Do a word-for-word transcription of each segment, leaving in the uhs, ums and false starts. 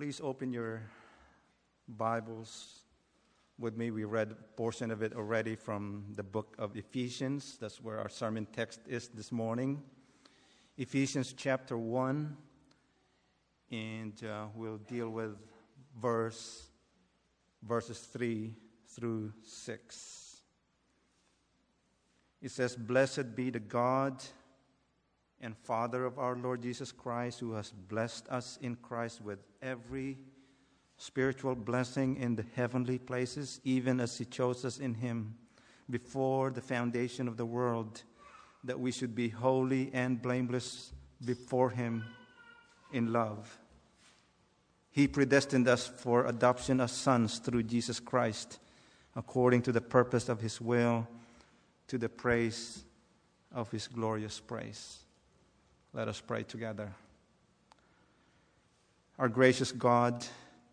Please open your Bibles with me. We read a portion of it already from the book of Ephesians. That's where our sermon text is this morning. Ephesians chapter one, and uh, we'll deal with verse verses three through six. It says, "Blessed be the God and Father of our Lord Jesus Christ, who has blessed us in Christ with every spiritual blessing in the heavenly places, even as He chose us in Him before the foundation of the world, that we should be holy and blameless before Him in love. He predestined us for adoption as sons through Jesus Christ, according to the purpose of His will, to the praise of His glorious praise." Let us pray together. Our gracious God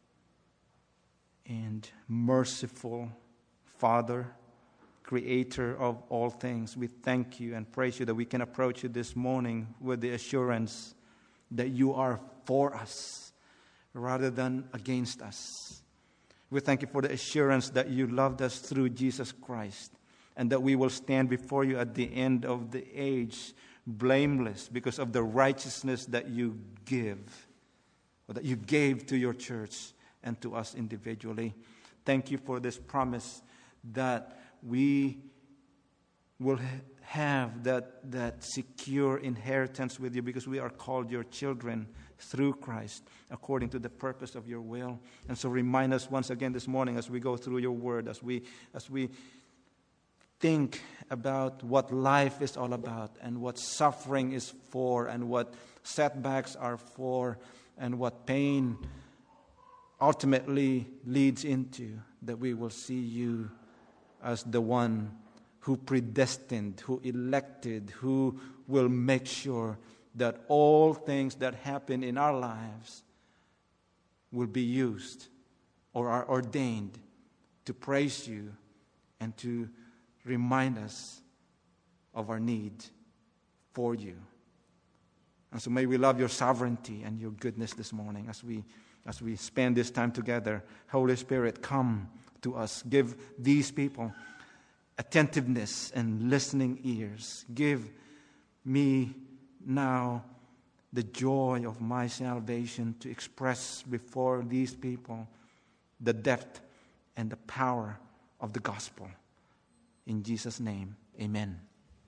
and merciful Father, Creator of all things, we thank You and praise You that we can approach You this morning with the assurance that You are for us rather than against us. We thank You for the assurance that You loved us through Jesus Christ, and that we will stand before You at the end of the age blameless because of the righteousness that You give, or that You gave to Your church and to us individually. Thank You for this promise that we will ha- have that, that secure inheritance with You, because we are called Your children through Christ, according to the purpose of Your will. And so remind us once again this morning as we go through Your word, as we as we think about what life is all about, and what suffering is for, and what setbacks are for, and what pain ultimately leads into, that we will see You as the one who predestined, who elected, who will make sure that all things that happen in our lives will be used or are ordained to praise You and to remind us of our need for You. And so may we love Your sovereignty and Your goodness this morning as we as we spend this time together. Holy Spirit, come to us. Give these people attentiveness and listening ears. Give me now the joy of my salvation to express before these people the depth and the power of the gospel. In Jesus' name, amen.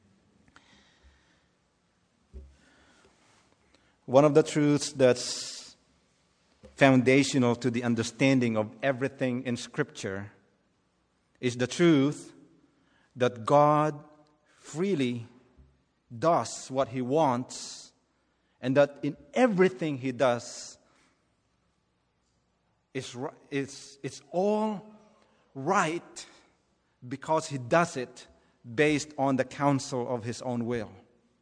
One of the truths that's foundational to the understanding of everything in Scripture is the truth that God freely does what He wants, and that in everything He does, it's, it's, it's all right, because He does it based on the counsel of His own will.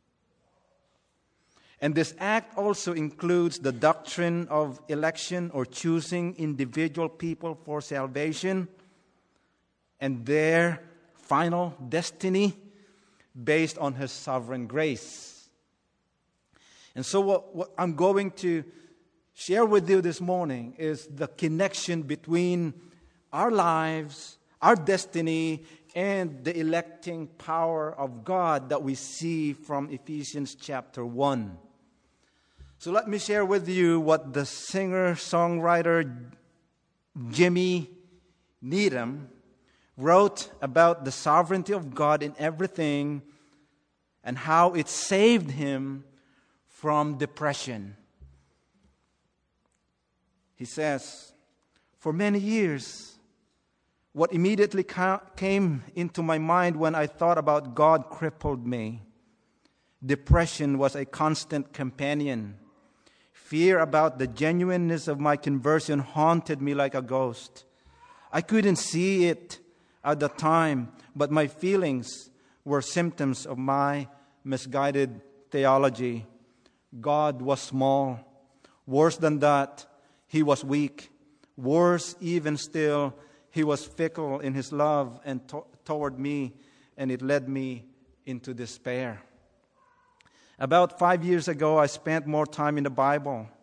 And this act also includes the doctrine of election, or choosing individual people for salvation and their final destiny based on His sovereign grace. And so what, what I'm going to share with you this morning is the connection between our lives, our destiny, and the electing power of God that we see from Ephesians chapter one. So let me share with you what the singer-songwriter Jimmy Needham wrote about the sovereignty of God in everything, and how it saved him from depression. He says, "For many years, what immediately ca- came into my mind when I thought about God crippled me. Depression was a constant companion. Fear about the genuineness of my conversion haunted me like a ghost. I couldn't see it at the time, but my feelings were symptoms of my misguided theology. God was small. Worse than that, He was weak. Worse even still, He was fickle in His love and to- toward me, and it led me into despair. About five years ago, I spent more time in the Bible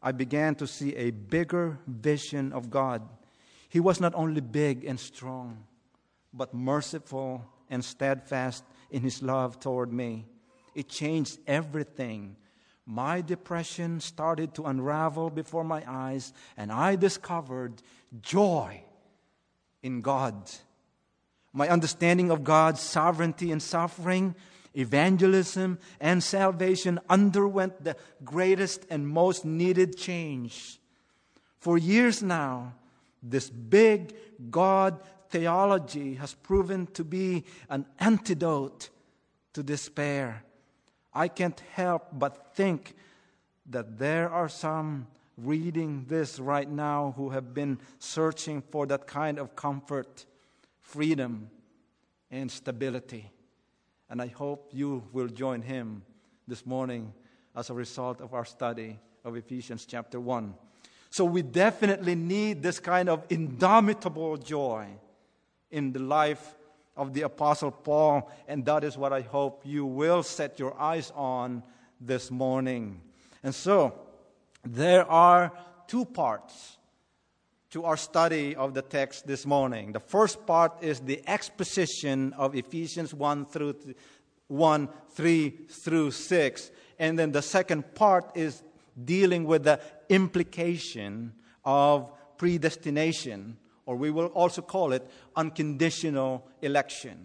I began to see a bigger vision of God. He was not only big and strong, but merciful and steadfast in His love toward me. It changed everything. My depression started to unravel before my eyes, and I discovered joy in God. My understanding of God's sovereignty and suffering, evangelism, and salvation underwent the greatest and most needed change. For years now, this big God theology has proven to be an antidote to despair. I can't help but think that there are some reading this right now who have been searching for that kind of comfort, freedom, and stability. And I hope you will join him this morning as a result of our study of Ephesians chapter one. So we definitely need this kind of indomitable joy in the life of the Apostle Paul, and that is what I hope you will set your eyes on this morning. And so, there are two parts to our study of the text this morning. The first part is the exposition of Ephesians one through one, three through six. And then the second part is dealing with the implication of predestination, or we will also call it unconditional election.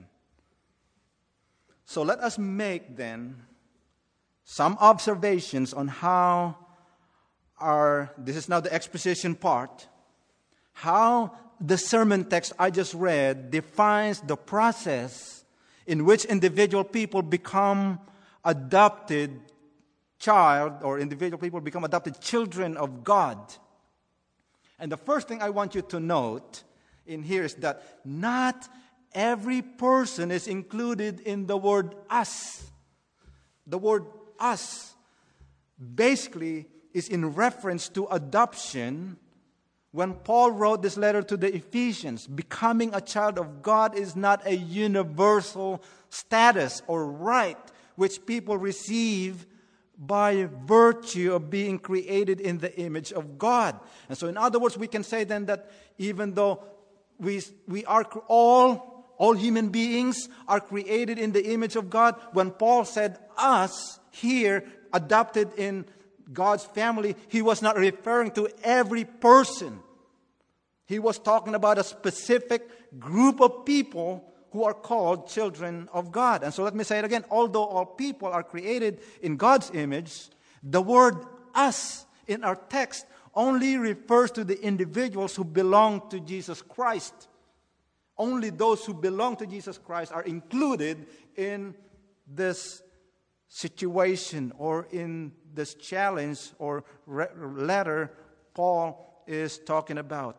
So let us make then some observations on how our, this is now the exposition part, how the sermon text I just read defines the process in which individual people become adopted child, or individual people become adopted children of God. And the first thing I want you to note in here is that not every person is included in the word us. The word us basically is in reference to adoption. When Paul wrote this letter to the Ephesians, becoming a child of God is not a universal status or right which people receive by virtue of being created in the image of God. And so in other words, we can say then that even though we we are all, all human beings are created in the image of God, when Paul said us here, adopted in God's family, he was not referring to every person. He was talking about a specific group of people who are called children of God. And so let me say it again. Although all people are created in God's image, the word us in our text only refers to the individuals who belong to Jesus Christ. Only those who belong to Jesus Christ are included in this situation or in this challenge or re- letter Paul is talking about.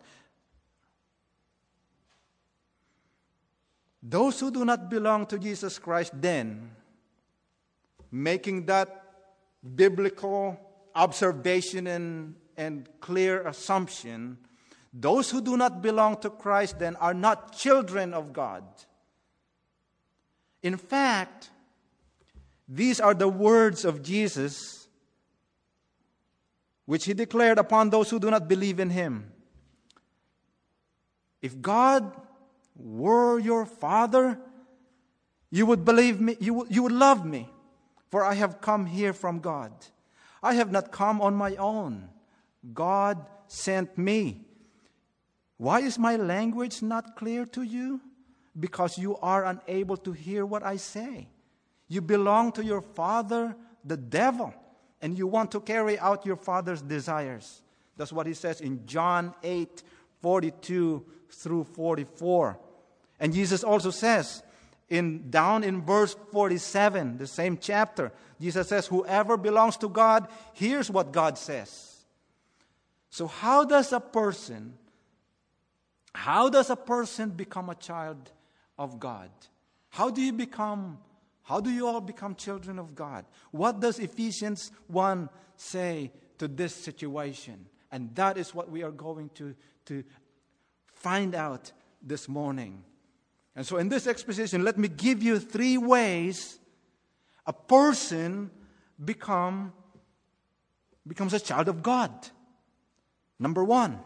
Those who do not belong to Jesus Christ then, making that biblical observation and, and clear assumption, those who do not belong to Christ then are not children of God. In fact, these are the words of Jesus which he declared upon those who do not believe in him. If God were your Father, you would believe me, you would, you would love me, for I have come here from God. I have not come on my own. God sent me. Why is my language not clear to you? Because you are unable to hear what I say. You belong to your father, the devil, and you want to carry out your father's desires. That's what he says in John eight, forty-two through forty-four. And Jesus also says, in down in verse forty-seven, the same chapter, Jesus says, whoever belongs to God, hears what God says. So how does a person, how does a person become a child of God? How do you become, how do you all become children of God? What does Ephesians one say to this situation? And that is what we are going to, to find out this morning. And so in this exposition, let me give you three ways a person become becomes a child of God. Number one,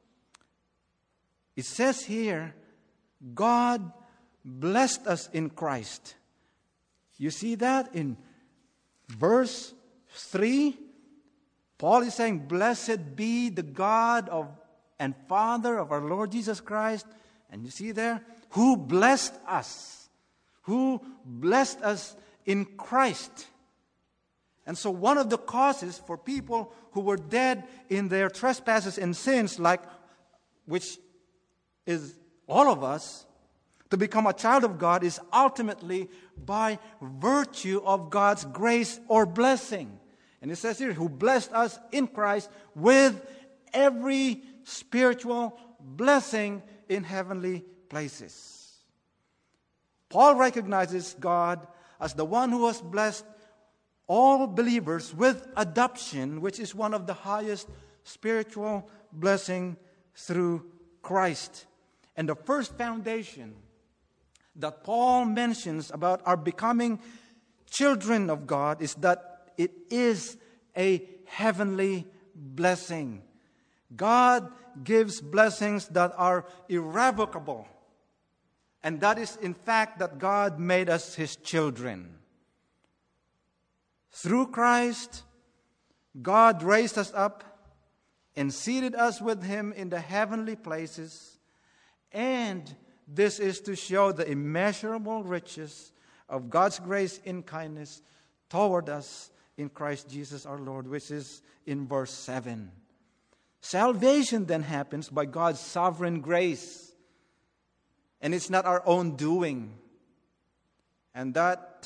it says here, God blessed us in Christ. You see that in verse three? Paul is saying, blessed be the God of and Father of our Lord Jesus Christ. And you see there, who blessed us. Who blessed us in Christ. And so one of the causes for people who were dead in their trespasses and sins, like which is all of us, to become a child of God is ultimately by virtue of God's grace or blessing. And it says here, who blessed us in Christ with every spiritual blessing in heavenly places. Paul recognizes God as the one who has blessed all believers with adoption, which is one of the highest spiritual blessing through Christ. And the first foundation that Paul mentions about our becoming children of God is that it is a heavenly blessing. God gives blessings that are irrevocable. And that is, in fact, that God made us His children. Through Christ, God raised us up and seated us with Him in the heavenly places. And this is to show the immeasurable riches of God's grace and kindness toward us in Christ Jesus our Lord, which is in verse seven. Salvation then happens by God's sovereign grace. And it's not our own doing. And that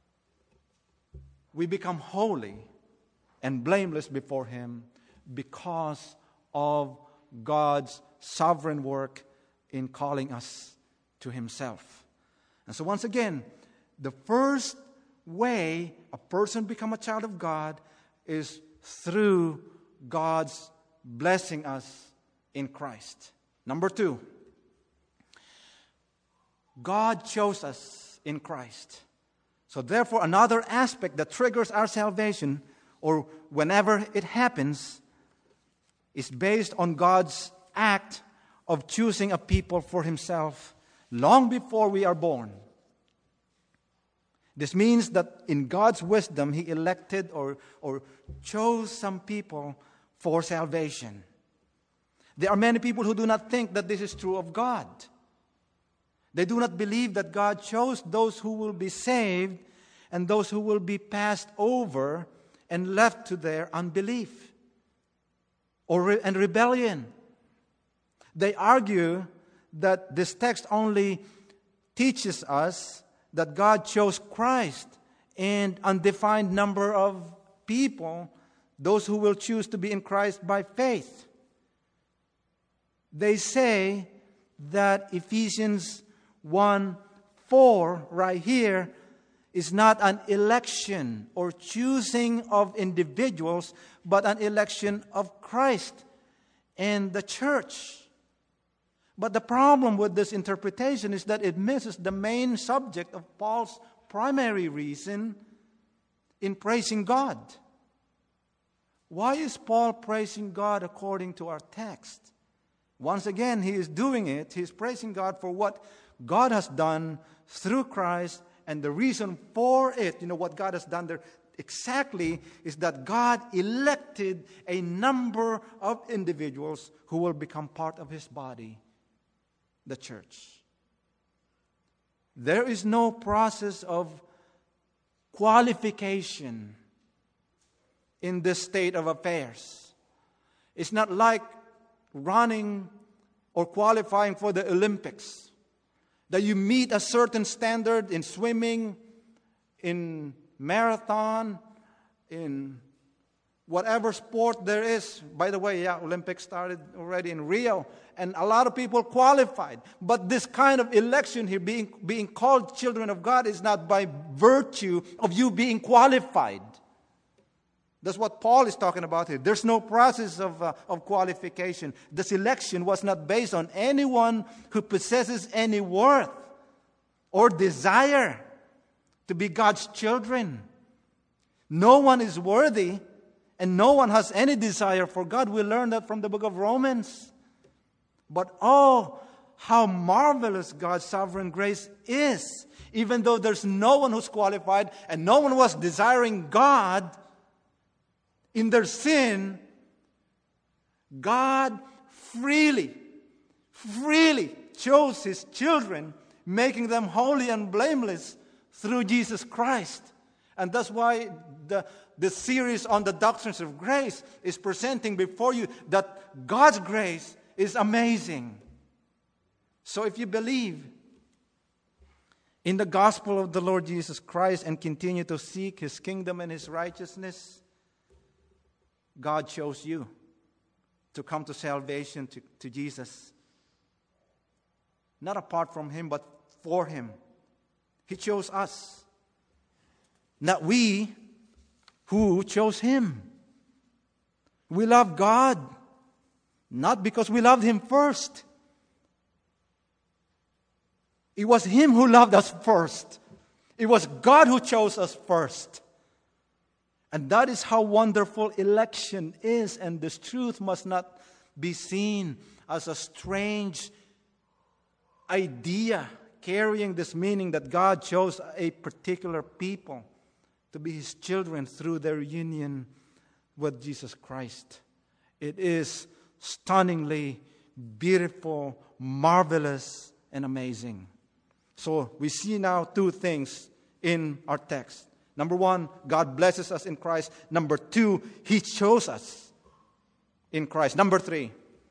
we become holy and blameless before Him because of God's sovereign work in calling us to Himself. And so once again, the first way a person becomes a child of God is through God's blessing us in Christ. Number two, God chose us in Christ. So therefore, another aspect that triggers our salvation, or whenever it happens, is based on God's act of choosing a people for Himself long before we are born. This means that in God's wisdom, He elected or, or chose some people for salvation. There are many people who do not think that this is true of God. They do not believe that God chose those who will be saved and those who will be passed over and left to their unbelief or re- and rebellion. They argue that this text only teaches us that God chose Christ and undefined number of people, those who will choose to be in Christ by faith. They say that Ephesians one four right here is not an election or choosing of individuals, but an election of Christ and the church. But the problem with this interpretation is that it misses the main subject of Paul's primary reason in praising God. Why is Paul praising God according to our text? Once again, he is doing it. He is praising God for what God has done through Christ, and the reason for it, you know, what God has done there exactly is that God elected a number of individuals who will become part of His body, the church. There is no process of qualification in this state of affairs. It's not like running or qualifying for the Olympics, that you meet a certain standard in swimming, in marathon, in whatever sport there is. By the way, yeah, Olympics started already in Rio, and a lot of people qualified. But this kind of election here, being, being called children of God, is not by virtue of you being qualified. That's what Paul is talking about here. There's no process of, uh, of qualification. This election was not based on anyone who possesses any worth or desire to be God's children. No one is worthy And no one has any desire for God. We learn that from the book of Romans. But oh, how marvelous God's sovereign grace is. Even though there's no one who's qualified and no one was desiring God in their sin, God freely, freely chose His children, making them holy and blameless through Jesus Christ. And that's why the, the series on the doctrines of grace is presenting before you that God's grace is amazing. So if you believe in the gospel of the Lord Jesus Christ and continue to seek His kingdom and His righteousness, God chose you to come to salvation, to, to Jesus. Not apart from Him, but for Him. He chose us. Not we who chose Him. We love God, not because we loved Him first. It was Him who loved us first. It was God who chose us first. And that is how wonderful election is. And this truth must not be seen as a strange idea carrying this meaning that God chose a particular people to be His children through their union with Jesus Christ. It is stunningly beautiful, marvelous, and amazing. So we see now two things in our text. Number one, God blesses us in Christ. Number two, He chose us in Christ. Number three,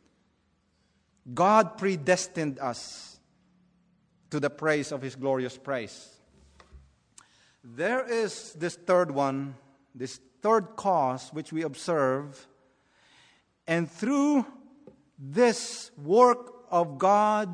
God predestined us to the praise of His glorious praise. There is this third one, this third cause which we observe. And through this work of God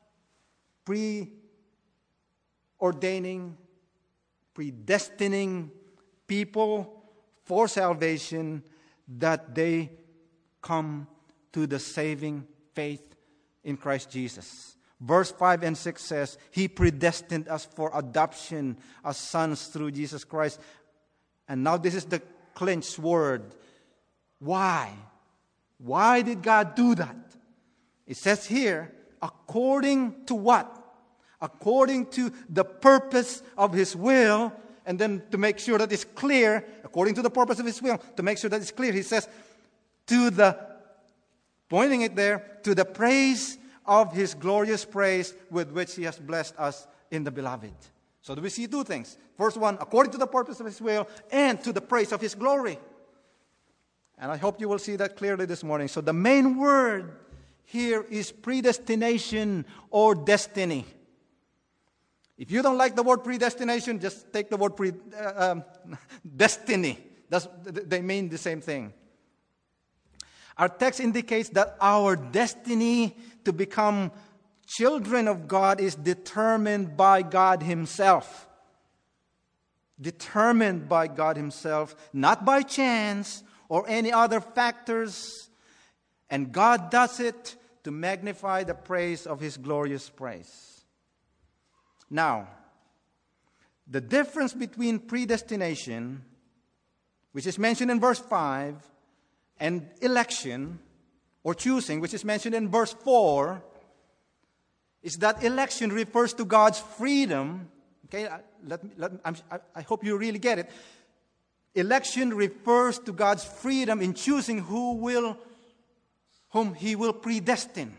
preordaining, predestining people for salvation, that they come to the saving faith in Christ Jesus. Verse five and six says, He predestined us for adoption as sons through Jesus Christ. And now this is the clinched word. Why? Why did God do that? It says here, according to what? According to the purpose of His will. And then to make sure that it's clear, according to the purpose of His will, to make sure that it's clear, He says, to the, pointing it there, to the praise of His glorious praise with which He has blessed us in the beloved. So we see two things. First one, according to the purpose of His will, and to the praise of His glory. And I hope you will see that clearly this morning. So the main word here is predestination or destiny. If you don't like the word predestination, just take the word pre, uh, um, destiny. That's, they mean the same thing. Our text indicates that our destiny to become children of God is determined by God Himself. Determined by God Himself, not by chance or any other factors. And God does it to magnify the praise of His glorious praise. Now, the difference between predestination, which is mentioned in verse five, and election, or choosing, which is mentioned in verse four, is that election refers to God's freedom. Okay, let me, let, I'm, I hope you really get it. Election refers to God's freedom in choosing who will, whom He will predestine.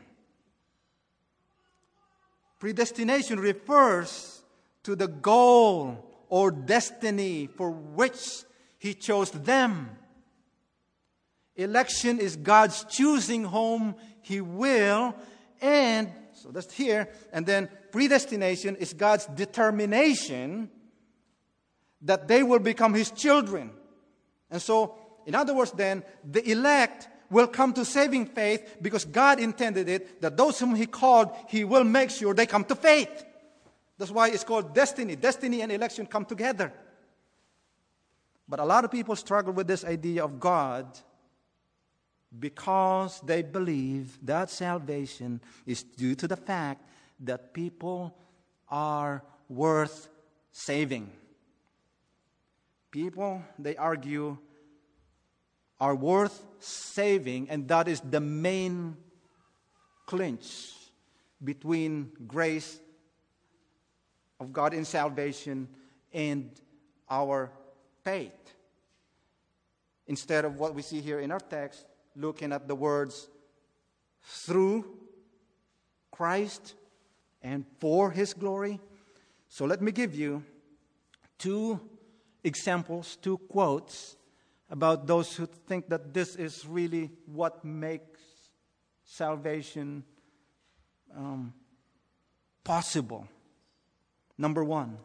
Predestination refers to the goal or destiny for which He chose them. Election is God's choosing whom He will, and so that's here. And then predestination is God's determination that they will become His children. And so, in other words then, the elect will come to saving faith because God intended it, that those whom He called, He will make sure they come to faith. That's why it's called destiny. Destiny and election come together. But a lot of people struggle with this idea of God because they believe that salvation is due to the fact that people are worth saving. People, they argue, are worth saving, and that is the main clinch between grace of God in salvation and our faith. Instead of what we see here in our text, looking at the words through Christ and for His glory. So let me give you two examples, two quotes about those who think that this is really what makes salvation um, possible. Number one,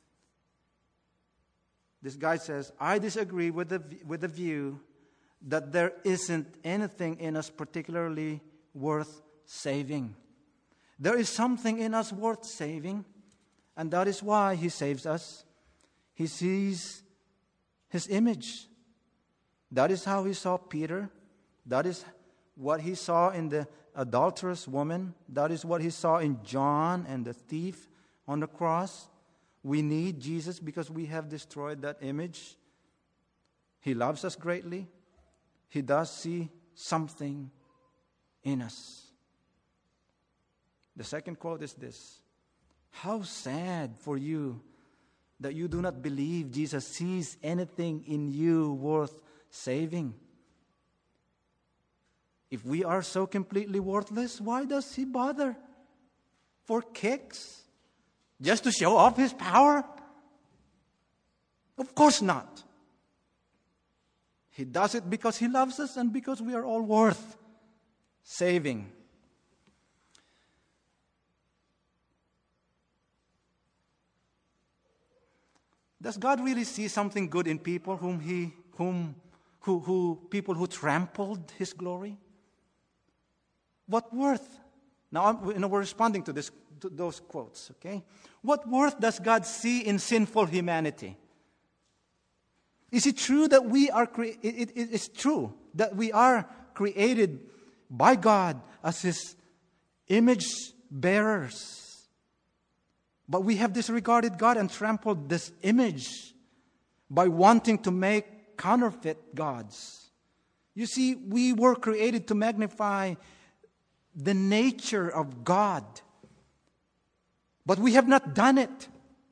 this guy says, I disagree with the, with the view that there isn't anything in us particularly worth saving. There is something in us worth saving, and that is why He saves us. He sees His image. That is how He saw Peter. That is what He saw in the adulterous woman. That is what He saw in John and the thief on the cross. We need Jesus because we have destroyed that image. He loves us greatly. He does see something in us. The second quote is this: how sad for you that you do not believe Jesus sees anything in you worth saving. If we are so completely worthless, why does He bother? For kicks? Just to show off His power? Of course not. He does it because He loves us and because we are all worth saving. Does God really see something good in people whom He, whom, who, who, people who trampled His glory? What worth? Now, I'm, you know, we're responding to this, to those quotes. Okay, what worth does God see in sinful humanity? Is it true that we are? Cre- it, it, it's true that we are created by God as His image bearers, but we have disregarded God and trampled this image by wanting to make counterfeit gods. You see, we were created to magnify the nature of God, but we have not done it.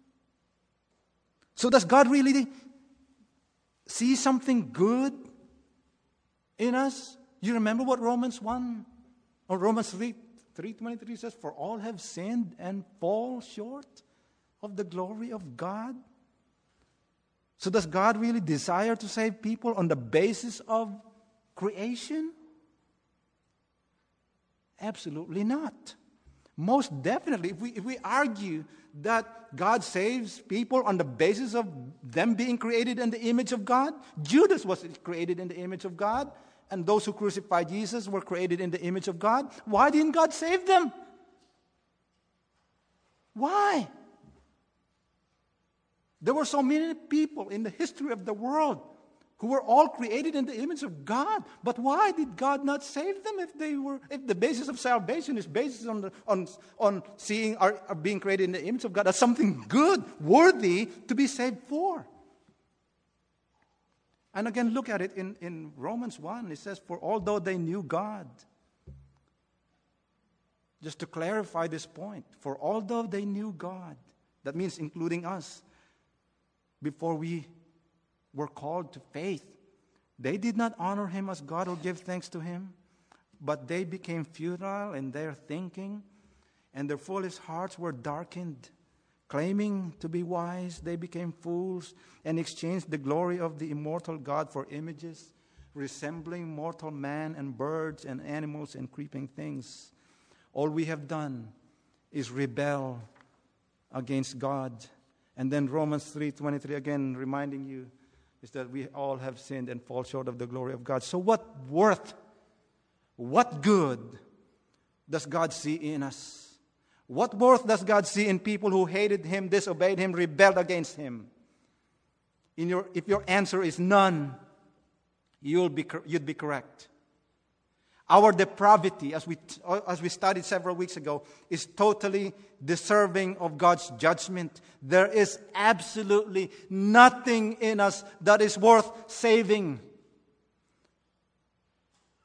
So does God really see something good in us? You remember what Romans one or Romans three three twenty-three says, for all have sinned and fall short of the glory of God. So does God really desire to save people on the basis of creation? Absolutely not. Most definitely, if we, if we argue that God saves people on the basis of them being created in the image of God, Judas was created in the image of God, and those who crucified Jesus were created in the image of God. Why didn't God save them? Why? There were so many people in the history of the world who were all created in the image of God. But why did God not save them if they were, if the basis of salvation is based on the, on on seeing our, our being created in the image of God as something good, worthy to be saved for? And again, look at it in, in Romans one. It says, for although they knew God. Just to clarify this point, for although they knew God, that means including us, before we were called to faith, they did not honor Him as God or give thanks to Him, but they became futile in their thinking, and their foolish hearts were darkened. Claiming to be wise, they became fools and exchanged the glory of the immortal God for images, resembling mortal man and birds and animals and creeping things. All we have done is rebel against God. And then Romans three twenty-three again reminding you is that we all have sinned and fall short of the glory of God. So what worth, what good does God see in us? What worth does God see in people who hated Him, disobeyed Him, rebelled against Him? In your, if your answer is none, you'll be, you'd be correct. Our depravity, as we, as we studied several weeks ago, is totally deserving of God's judgment. There is absolutely nothing in us that is worth saving.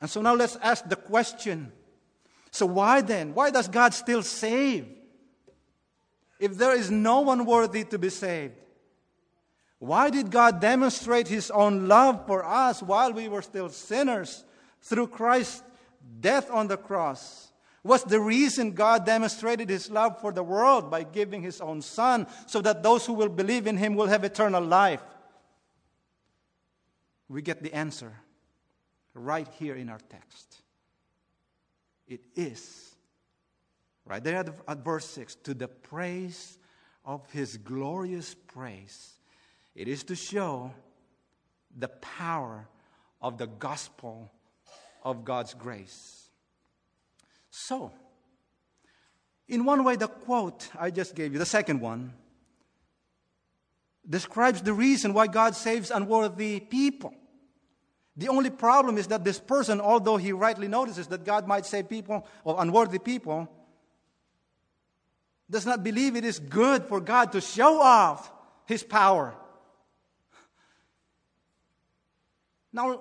And so now let's ask the question. So why then? Why does God still save? If there is no one worthy to be saved, why did God demonstrate His own love for us while we were still sinners through Christ's death on the cross? What's the reason God demonstrated His love for the world by giving His own Son so that those who will believe in Him will have eternal life? We get the answer right here in our text. It is, right there at, at verse six, to the praise of His glorious praise. It is to show the power of the gospel of God's grace. So, in one way, the quote I just gave you, the second one, describes the reason why God saves unworthy people. The only problem is that this person, although he rightly notices that God might save people or unworthy people, does not believe it is good for God to show off His power. Now,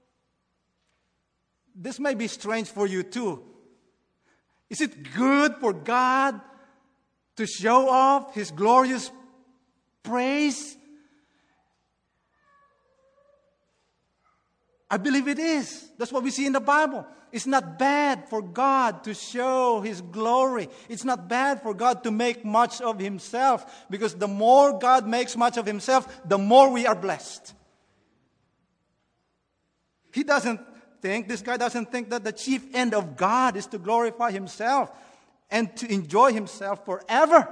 this may be strange for you too. Is it good for God to show off His glorious praise? I believe it is. That's what we see in the Bible. It's not bad for God to show His glory. It's not bad for God to make much of Himself, because the more God makes much of Himself, the more we are blessed. He doesn't think, this guy doesn't think that the chief end of God is to glorify Himself and to enjoy Himself forever.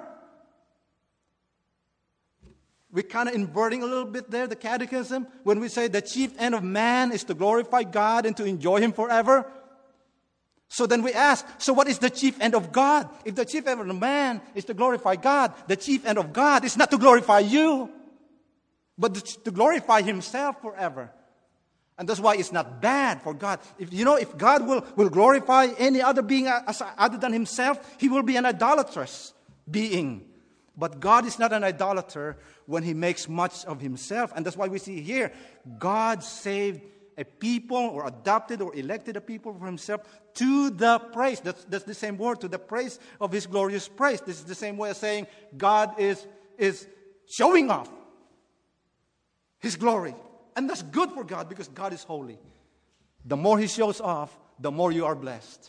We're kind of inverting a little bit there, the catechism, when we say the chief end of man is to glorify God and to enjoy Him forever. So then we ask, so what is the chief end of God? If the chief end of man is to glorify God, the chief end of God is not to glorify you, but to glorify Himself forever. And that's why it's not bad for God. If you know, if God will, will glorify any other being other than Himself, He will be an idolatrous being. But God is not an idolater when He makes much of Himself. And that's why we see here, God saved a people or adopted or elected a people for Himself to the praise. That's, that's the same word, to the praise of His glorious praise. This is the same way of saying God is, is showing off His glory. And that's good for God because God is holy. The more He shows off, the more you are blessed.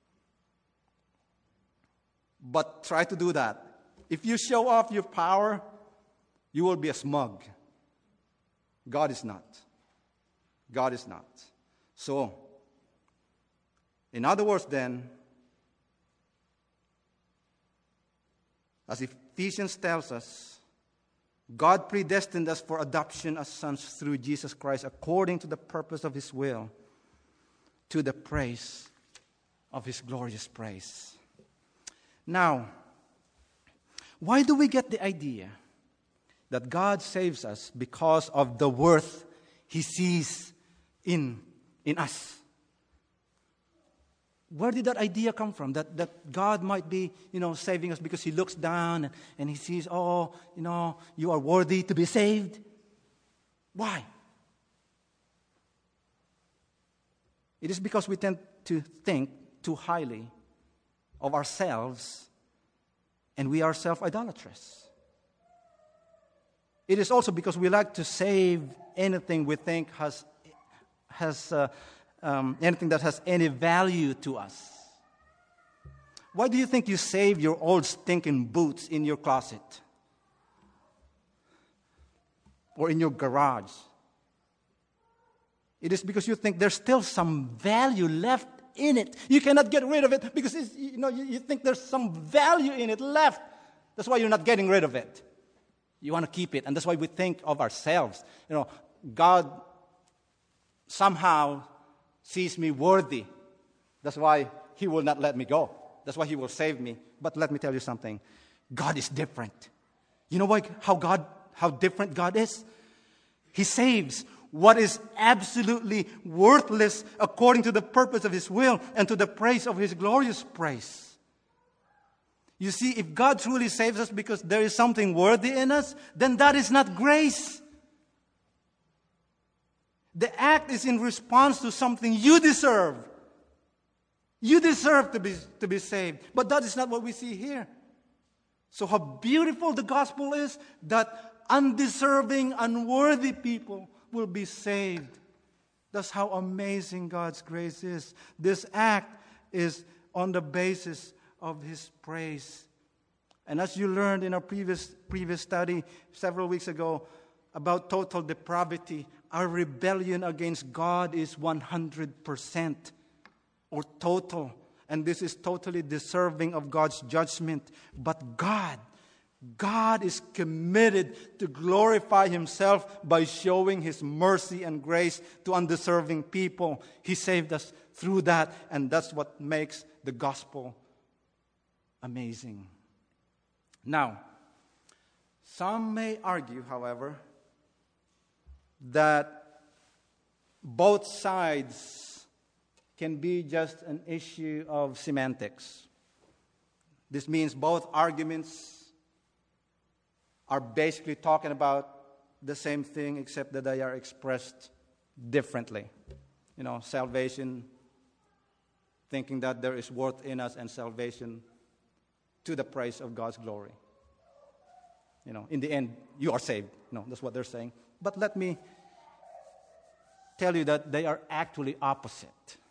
But try to do that. If you show off your power, you will be a smug. God is not. God is not. So, in other words then, as Ephesians tells us, God predestined us for adoption as sons through Jesus Christ according to the purpose of His will, to the praise of His glorious praise. Now, why do we get the idea that God saves us because of the worth He sees in, in us? Where did that idea come from? That, that God might be, you know, saving us because He looks down and, and He sees, oh, you know, you are worthy to be saved. Why? It is because we tend to think too highly of ourselves, and we are self-idolatrous. It is also because we like to save anything we think has has uh, um, anything that has any value to us. Why do you think you save your old stinking boots in your closet? Or in your garage? It is because you think there's still some value left in it. You cannot get rid of it because it's, you know you, you think there's some value in it left. That's why you're not getting rid of it. You want to keep it, and that's why we think of ourselves. You know, God somehow sees me worthy. That's why He will not let me go. That's why He will save me. But let me tell you something. God is different. You know why? How God, how different God is? He saves what is absolutely worthless according to the purpose of His will and to the praise of His glorious praise. You see, if God truly saves us because there is something worthy in us, then that is not grace. The act is in response to something you deserve. You deserve to be, to be saved. But that is not what we see here. So how beautiful the gospel is, that undeserving, unworthy people will be saved. That's how amazing God's grace is. This act is on the basis of His praise. And as you learned in our previous, previous study several weeks ago about total depravity, our rebellion against God is one hundred percent or total. And this is totally deserving of God's judgment. But God, God is committed to glorify Himself by showing His mercy and grace to undeserving people. He saved us through that, and that's what makes the gospel amazing. Now, some may argue, however, that both sides can be just an issue of semantics. This means both arguments are basically talking about the same thing, except that they are expressed differently. You know, salvation, thinking that there is worth in us, and salvation to the praise of God's glory. You know, in the end, you are saved. No, that's what they're saying. But let me tell you that they are actually opposite.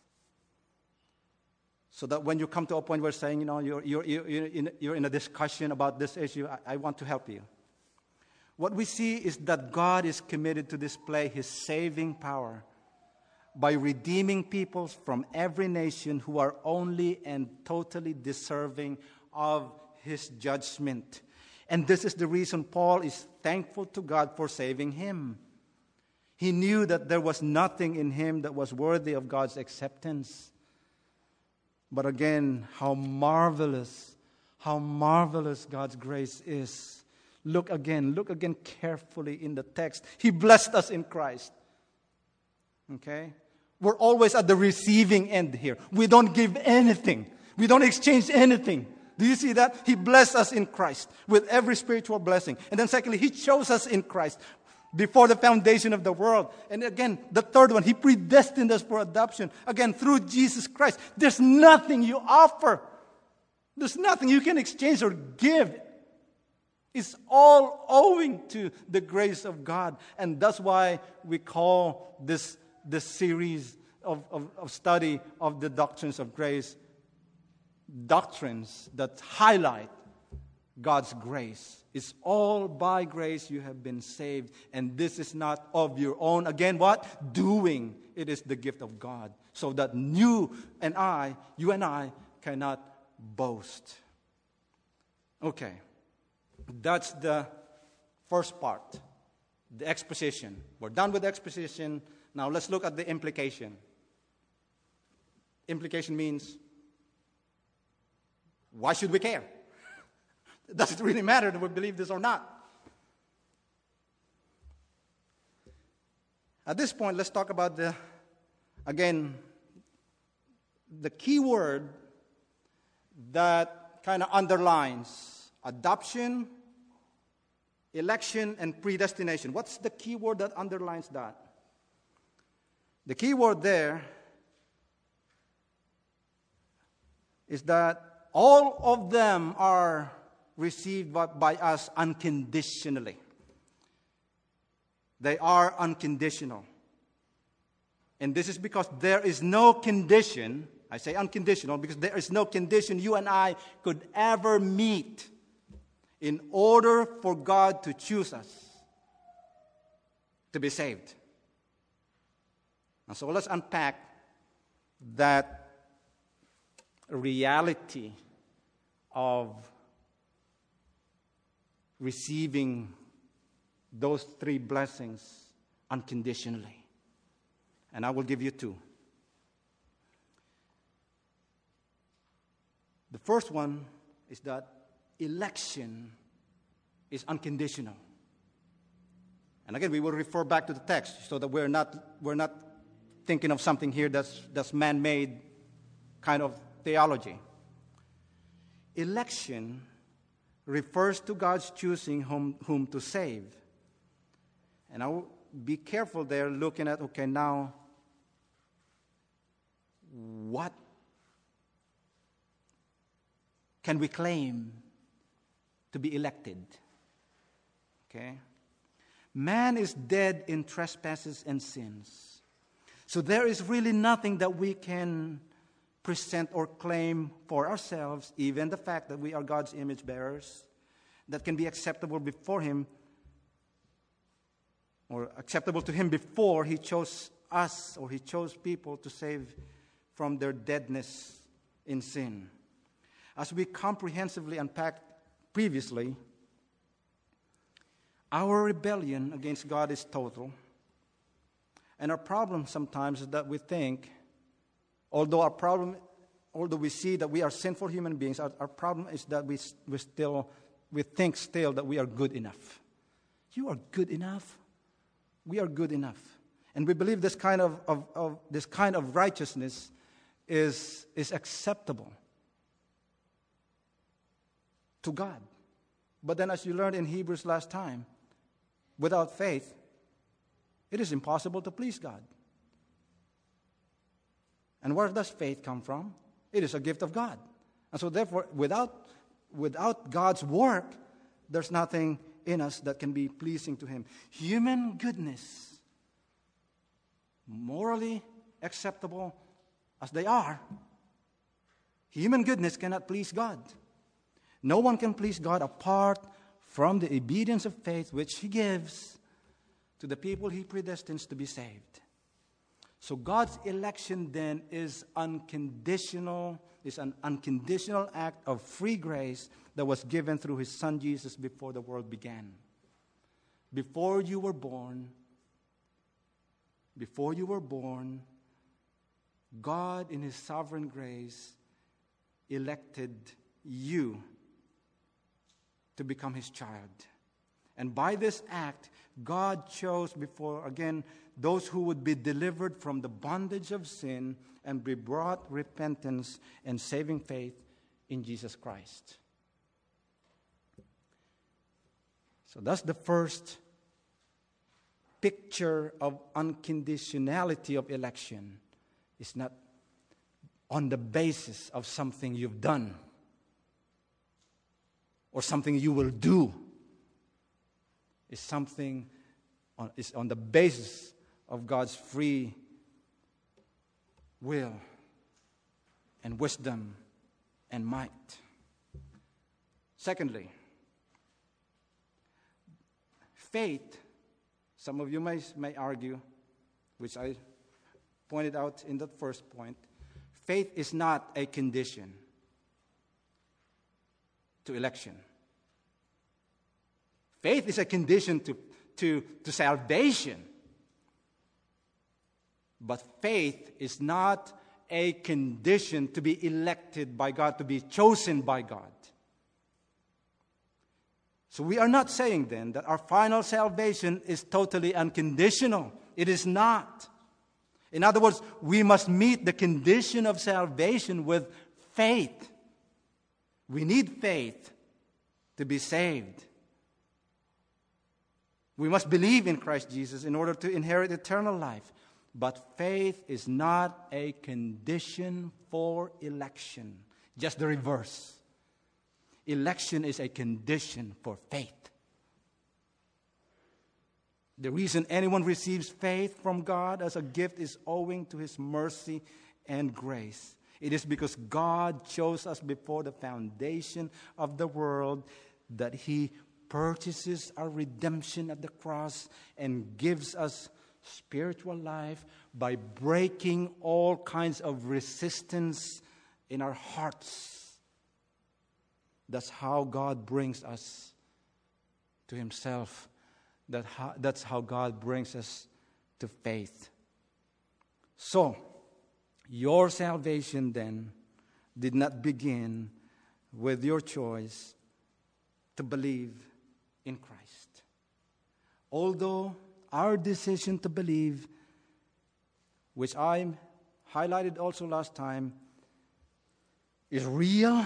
So that when you come to a point where saying, you know, you're, you're, you're, in, you're in a discussion about this issue, I, I want to help you. What we see is that God is committed to display His saving power by redeeming people from every nation who are only and totally deserving of His judgment. And this is the reason Paul is thankful to God for saving him. He knew that there was nothing in him that was worthy of God's acceptance. But again, how marvelous, how marvelous God's grace is. Look again, look again carefully in the text. He blessed us in Christ. Okay? We're always at the receiving end here. We don't give anything. We don't exchange anything. Do you see that? He blessed us in Christ with every spiritual blessing. And then secondly, He chose us in Christ before the foundation of the world. And again, the third one, He predestined us for adoption. Again, through Jesus Christ. There's nothing you offer. There's nothing you can exchange or give. It's all owing to the grace of God. And that's why we call this, this series of, of, of study of the doctrines of grace doctrines that highlight God's grace. It's all by grace you have been saved. And this is not of your own. Again, what? Doing. It is the gift of God. So that you and I, you and I, cannot boast. Okay. That's the first part. The exposition. We're done with the exposition. Now let's look at the implication. Implication means, why should we care? Does it really matter that we believe this or not? At this point, let's talk about the, again, the key word that kind of underlines adoption, election, and predestination. What's the key word that underlines that? The key word there is that all of them are received by us unconditionally. They are unconditional. And this is because there is no condition, I say unconditional, because there is no condition you and I could ever meet in order for God to choose us to be saved. And so let's unpack that reality of receiving those three blessings unconditionally. And I will give you two. The first one is that election is unconditional. And again, we will refer back to the text so that we're not we're not thinking of something here that's that's man-made kind of theology. Election refers to God's choosing whom, whom to save. And I, be careful there looking at, okay, now, what can we claim to be elected? Okay? Man is dead in trespasses and sins. So there is really nothing that we can present or claim for ourselves, even the fact that we are God's image bearers, that can be acceptable before Him, or acceptable to Him before He chose us, or He chose people to save from their deadness in sin. As we comprehensively unpacked previously, our rebellion against God is total. And our problem sometimes is that we think, although our problem, although we see that we are sinful human beings, our, our problem is that we, we still, we think still that we are good enough. You are good enough. We are good enough. And we believe this kind of, of, of this kind of righteousness is, is acceptable to God. But then, as you learned in Hebrews last time, without faith, it is impossible to please God. And where does faith come from? It is a gift of God. And so therefore, without, without God's work, there's nothing in us that can be pleasing to Him. Human goodness, morally acceptable as they are, human goodness cannot please God. No one can please God apart from the obedience of faith which He gives to the people He predestines to be saved. So God's election then is unconditional, is an unconditional act of free grace that was given through His Son Jesus before the world began. Before you were born, before you were born, God in His sovereign grace elected you to become His child. And by this act, God chose before, again, those who would be delivered from the bondage of sin and be brought repentance and saving faith in Jesus Christ. So that's the first picture of unconditionality of election. It's not on the basis of something you've done or something you will do. It's something on, it's on the basis of God's free will and wisdom and might. Secondly, faith, some of you may, may argue, which I pointed out in that first point, faith is not a condition to election. Faith is a condition to, to, to salvation. But faith is not a condition to be elected by God, to be chosen by God. So we are not saying then that our final salvation is totally unconditional. It is not. In other words, we must meet the condition of salvation with faith. We need faith to be saved. We must believe in Christ Jesus in order to inherit eternal life. But faith is not a condition for election. Just the reverse. Election is a condition for faith. The reason anyone receives faith from God as a gift is owing to His mercy and grace. It is because God chose us before the foundation of the world that He purchases our redemption at the cross and gives us spiritual life by breaking all kinds of resistance in our hearts. That's how God brings us to Himself. That how, that's how God brings us to faith. So, your salvation then did not begin with your choice to believe in Christ. Although our decision to believe, which I highlighted also last time, is real,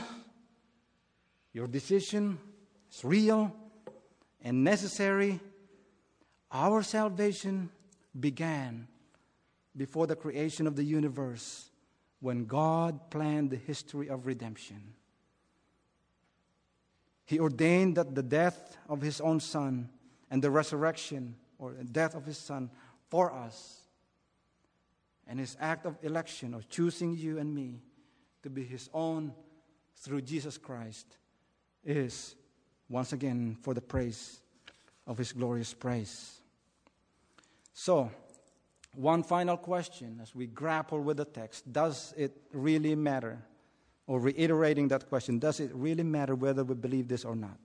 your decision is real and necessary, Our salvation began before the creation of the universe, when God planned the history of redemption. He ordained that the death of His own Son and the resurrection or the death of His Son for us, and His act of election of choosing you and me to be His own through Jesus Christ, is once again for the praise of His glorious praise. So, one final question as we grapple with the text: does it really matter? Or reiterating that question, does it really matter whether we believe this or not?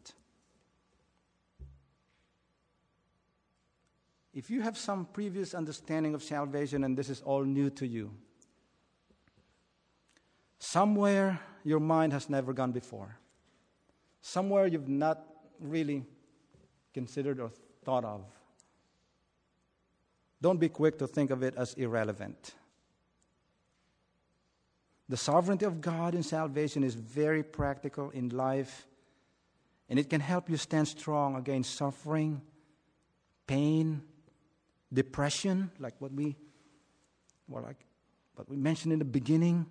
If you have some previous understanding of salvation and this is all new to you, somewhere your mind has never gone before, somewhere you've not really considered or thought of, don't be quick to think of it as irrelevant. The sovereignty of God in salvation is very practical in life, and it can help you stand strong against suffering, pain, depression, like what we, well, like what we mentioned in the beginning,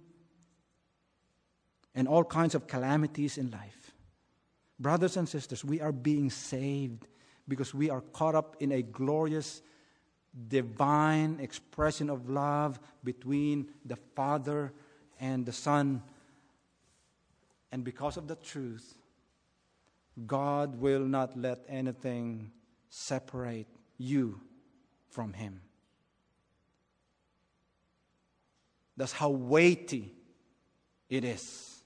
and all kinds of calamities in life. Brothers and sisters, we are being saved because we are caught up in a glorious, divine expression of love between the Father and the Son. And because of the truth, God will not let anything separate you from Him. That's how weighty it is.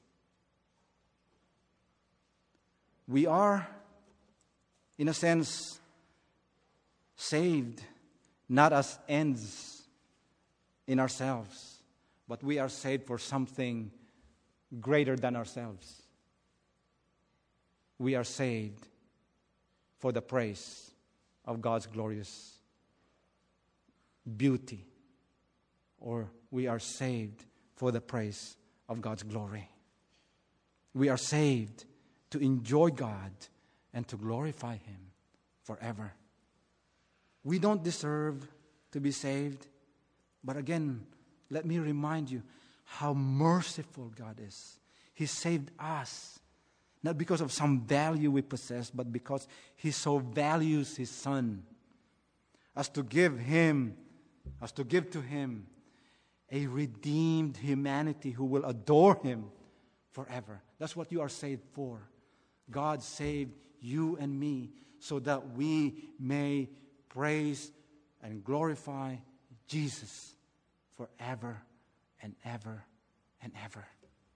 We are, in a sense, saved not as ends in ourselves, but we are saved for something greater than ourselves. We are saved for the praise of God's glorious beauty, or we are saved for the praise of God's glory. We are saved to enjoy God and to glorify Him forever. We don't deserve to be saved, but again, let me remind you how merciful God is. He saved us, not because of some value we possess, but because He so values His Son as to give Him, as to give to Him a redeemed humanity who will adore Him forever. That's what you are saved for. God saved you and me so that we may praise and glorify Jesus forever and ever and ever.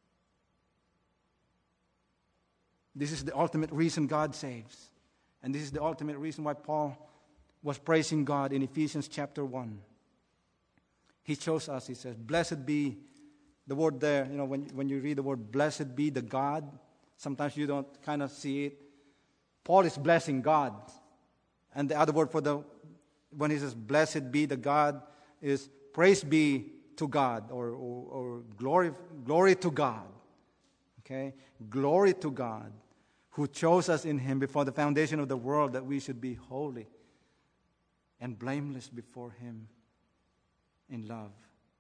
This is the ultimate reason God saves. And this is the ultimate reason why Paul was praising God in Ephesians chapter one. He chose us, he says, blessed be, the word there, you know, when, when you read the word blessed be the God, sometimes you don't kind of see it. Paul is blessing God. And the other word for the, when he says blessed be the God, is praise be to God, or, or, or glory, glory to God. Okay? Glory to God, who chose us in Him before the foundation of the world, that we should be holy and blameless before Him in love.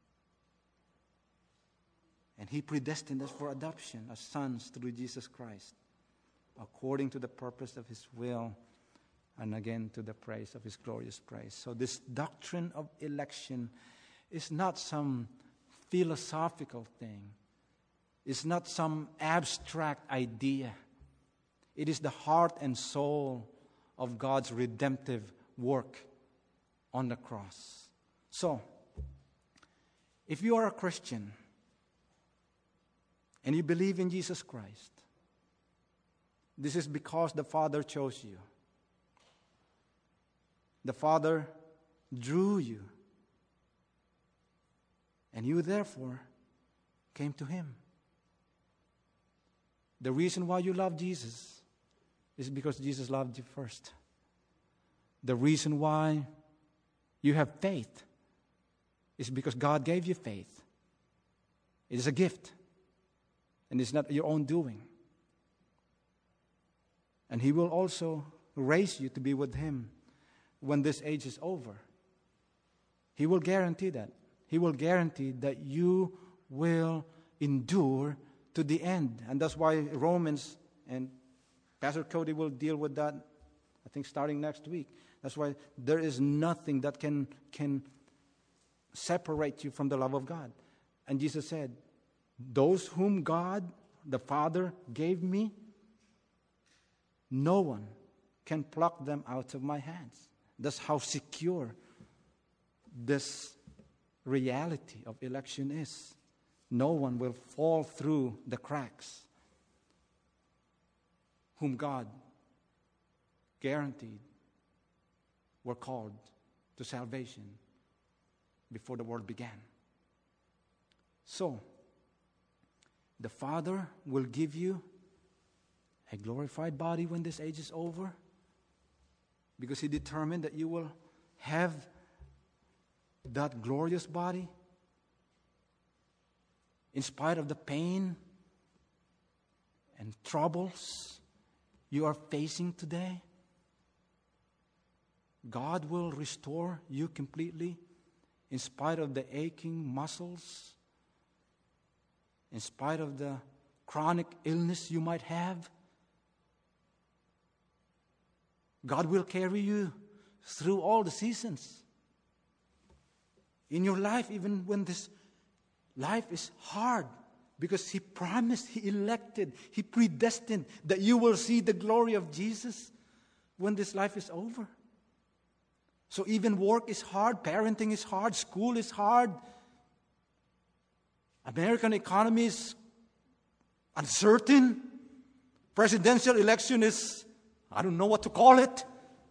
And He predestined us for adoption as sons through Jesus Christ, according to the purpose of His will, and again to the praise of His glorious praise. So this doctrine of election is not some philosophical thing. It's not some abstract idea. It is the heart and soul of God's redemptive work on the cross. So, if you are a Christian and you believe in Jesus Christ, this is because the Father chose you. The Father drew you. And you therefore came to Him. The reason why you love Jesus is because Jesus loved you first. The reason why you have faith is because God gave you faith. It is a gift. And it's not your own doing. And He will also raise you to be with Him. when this age is over. He will guarantee that. He will guarantee that you will endure to the end. And that's why Romans, and Pastor Cody will deal with that, I think, starting next week. That's why there is nothing that can, can separate you from the love of God. And Jesus said, those whom God, the Father, gave me, no one can pluck them out of my hands. That's how secure this reality of election is. No one will fall through the cracks whom God guaranteed were called to salvation before the world began. So, the Father will give you a glorified body when this age is over, because He determined that you will have that glorious body in spite of the pain and troubles you are facing today. God will restore you completely in spite of the aching muscles, in spite of the chronic illness you might have. God will carry you through all the seasons in your life, even when this life is hard, because He promised, He elected, He predestined that you will see the glory of Jesus when this life is over. So even work is hard, parenting is hard, school is hard, American economy is uncertain, presidential election is, I don't know what to call it.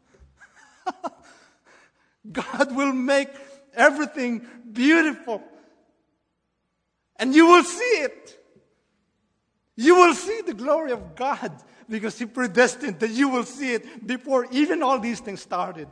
God will make everything beautiful. And you will see it. You will see the glory of God because He predestined that you will see it before even all these things started.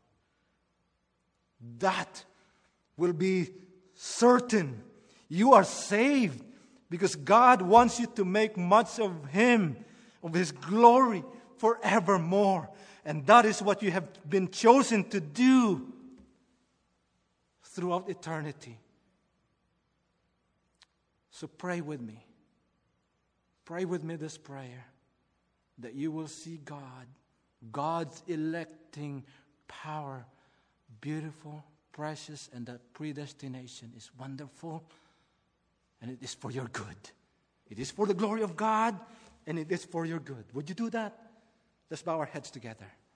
That will be certain. You are saved because God wants you to make much of Him, of His glory forevermore. And that is what you have been chosen to do throughout eternity. So pray with me. Pray with me this prayer that you will see God, God's electing power, beautiful, precious, and that predestination is wonderful, and it is for your good. It is for the glory of God, and it is for your good. Would you do that? Let's bow our heads together.